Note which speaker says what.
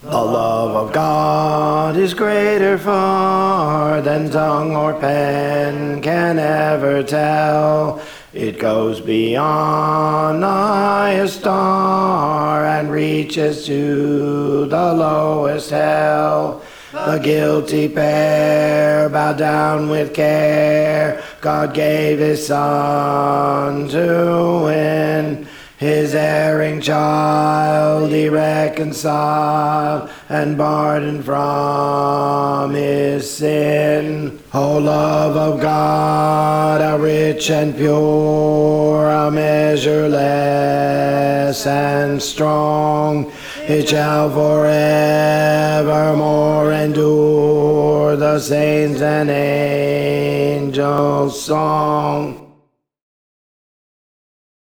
Speaker 1: The love of God is greater far than tongue or pen can ever tell. It goes beyond the highest star and reaches to the lowest hell. The guilty pair bowed down with care. God gave his Son to win. His erring child he reconciled and pardoned from his sin. O love of God, how rich and pure, how measureless and strong, it shall forevermore endure the saints' and angels' song.